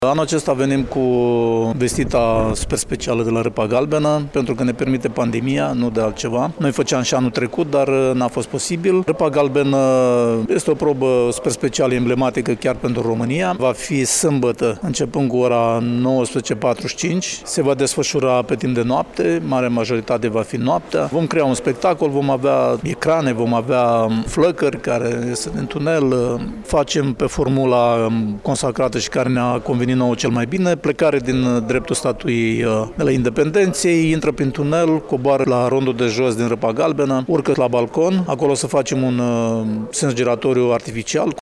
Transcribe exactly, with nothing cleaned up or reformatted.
Anul acesta venim cu vestita super specială de la Râpa Galbenă, pentru că ne permite pandemia, nu de altceva. Noi făceam și anul trecut, dar n-a fost posibil. Râpa Galbenă este o probă super specială, emblematică chiar pentru România. Va fi sâmbătă, începând cu ora nouăsprezece patruzeci și cinci. Se va desfășura pe timp de noapte, marea majoritate va fi noaptea. Vom crea un spectacol, vom avea ecrane, vom avea flăcări care este din tunel. Facem pe formula consacrată și care ne-a convenit nouă cel mai bine, plecare din dreptul statului de la Independenței, intră prin tunel, coboară la rondul de jos din Râpa Galbenă, urcă la balcon, acolo să facem un sens giratoriu artificial.